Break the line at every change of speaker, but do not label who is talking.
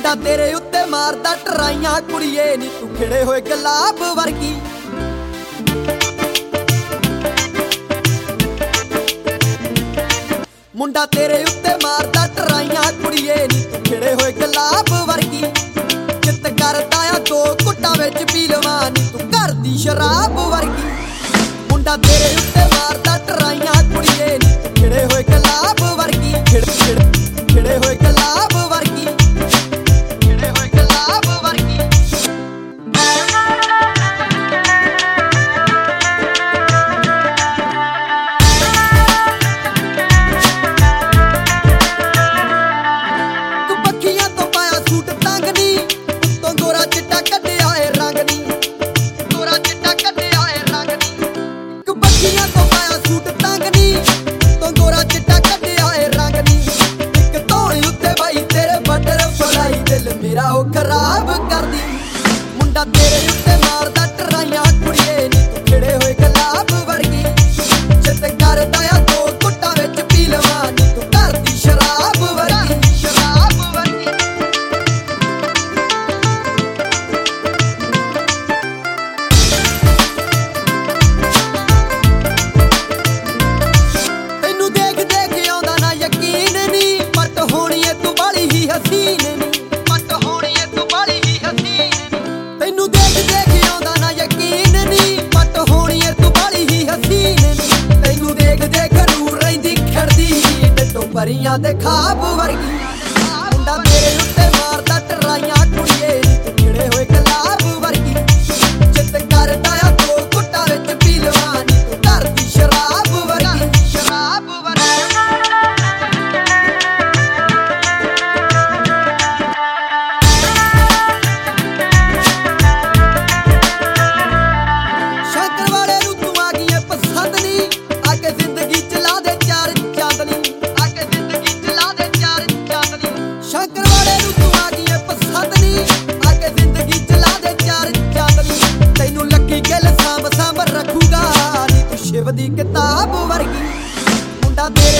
ਮੁੰਡਾ ਤੇਰੇ ਉੱਤੇ ਮਾਰਦਾ ਟਰਾਈਆਂ ਕੁੜੀਏ ਨੀ ਤੂੰ ਖਿੜੇ ਹੋਏ ਗੁਲਾਬ ਵਰਗੀ। ਮੁੰਡਾ ਤੇਰੇ ਉੱਤੇ ਮਾਰਦਾ ਟਰਾਈਆਂ ਕੁੜੀਏ ਨੀ ਤੂੰ ਖਿੜੇ ਹੋਏ ਗੁਲਾਬ ਵਰਗੀ। ਚਿੱਤ ਕਰਦਾ ਆ ਦੋ ਘੁੱਟਾਂ ਵਿੱਚ ਪੀ ਲਵਾਂ ਨੀ ਤੂੰ ਘਰ ਦੀ ਸ਼ਰਾਬ ਵਰਗੀ। ਮੁੰਡਾ ਤੇਰੇ ਉੱਤੇ ਮਾਰਦਾ ਟਰਾਈਆਂ ਕੁੜੀਏ ਨੀ ਤੂੰ ਖਿੜੇ ਹੋਏ ਗੁਲਾਬ ਵਰਗੀ। ਖਿੜੇ ਹੋਏ ਗੁਲਾਬ ਵਰਗੀ। ਖਿੜੇ ਹੋਏ ਗੁਲਾਬ ਵਰਗੀ। ਤੂੰ ਪੱਖੀਆਂ ਤੋਂ ਪਾਇਆ ਸੂਟ ਤੰਗ ਨੀ ਉੱਤੋਂ ਗੋਰਾ ਚਿੱਟਾ ਕੱਢਿਆ ਏ ਰੰਗ ਨੀ। ਗੋਰਾ ਚਿੱਟਾ ਕੱਢਿਆ ਏ ਰੰਗ ਨੀ। ਤੂੰ ਪੱਖੀਆਂ ਤੋਂ ਪਾਇਆ ਸੂਟ ਤੰਗ ਨੀ ਉੱਤੋਂ ਗੋਰਾ ਚਿੱਟਾ ਕੱਢਿਆ ਏ ਰੰਗ ਨੀ। ਇੱਕ ਧੌਣ ਉੱਤੇ ਬਾਈ ਤੇਰੇ ਬਟਰ ਫਲਾਈ ਦਿਲ ਮੇਰਾ ਉਹ ਖਰਾਬ ਕਰਦੀ। ਮੁੰਡਾ ਤੇਰੇ ਉੱਤੇ ਮਾਰਦਾ ਟਰਾਈਆਂ ਕੁੜੀਏ ਨੀ ਤੂੰ ਖਿੜੇ ਹੋਏ ਗੁਲਾਬ ਵਰਗੀ। ਚਿੱਤ ਕਰਦਾ ਆ ਦੋ ਘੁੱਟਾਂ ਵਿੱਚ ਪੀ ਲਵਾਂ ਨੀ ਤੂੰ ਘਰ ਦੀ ਸ਼ਰਾਬ ਵਰਗੀ। ਸ਼ਰਾਬ ਵਰਗੀ। ਤੈਨੂੰ ਦੇਖ ਦੇਖ ਆਉਂਦਾ ਨਾ ਯਕੀਨ ਨੀ ਪੱਟ ਹੋਣੀ ਏ ਤੂੰ ਬਾਲੀ ਹੀ ਹਸੀਨ ਨੀ। ਪੱਟ ਹੋਣੀ ਏ ਤੂੰ ਬਾਲੀ ਹੀ ਹਸੀਨ ਨੀ। ਤੈਨੂੰ ਦੇਖ ਦੇਖ ਆਉਂਦਾ ਨਾ ਯਕੀਨ ਨੀ ਪੱਟ ਹੋਣੀ ਏ ਤੂੰ ਬਾਲੀ ਹੀ ਹਸੀਨ ਨੀ। ਤੈਨੂੰ ਦੇਖ ਦੇਖ ਰੂਹ ਰਹਿੰਦੀ ਖੜਦੀ ਡੱਟੋ ਪਰੀਆਂ ਦੇ ਖਾਬ ਵਰਗੀ। ਮੁੰਡਾ ਤੇਰੇ ਉੱਤੇ ਮਾਰਦਾ ਟਰਾਈਆਂ ਕੁੜੀਏ ਨੀ ਤੂੰ ਖਿੜੇ ਹੋਏ ਗੁਲਾਬ ਵਰਗੀ। ਚਿੱਤ ਕਰਦਾ ਆ ਦੋ ਘੁੱਟਾਂ ਵਿੱਚ ਪੀ ਲਵਾਂ ਨੀ ਤੂੰ ਘਰ ਦੀ ਸ਼ਰਾਬ ਵਰਗੀ। ਸ਼ਰਾਬ ਵਰਗੀ। ਸ਼ੰਕਰ ਵਾਲੇ ਨੂੰ ਤੂੰ ਆ ਗਈ ਏ ਪਸੰਦ ਨੀ ਆ ਕੇ ਜ਼ਿੰਦਗੀ ਚ ਲਾ ਦੇ ਚਾਰ ਚਾਂਦਨੀ। ਆ ਕੇ ਜ਼ਿੰਦਗੀ ਚ ਲਾ ਦੇ ਚਾਰ ਚਾਂਦਨੀ। ਸ਼ੰਕਰ ਵਾਲੇ ਨੂੰ ਤੂੰ ਆ ਗਈ ਏ ਪਸੰਦ ਨੀ ਆ ਕੇ ਜ਼ਿੰਦਗੀ ਚ ਲਾ ਦੇ ਚਾਰ ਚਾਂਦਨੀ। ਤੈਨੂੰ ਲੱਕੀ ਗਿੱਲ ਸਾਂਭ ਸਾਂਭ ਰੱਖੂਗਾ ਨੀ ਤੂੰ ਸ਼ਿਵ ਦੀ ਕਿਤਾਬ ਵਰਗੀ। ਮੁੰਡਾ ਤੇਰੇ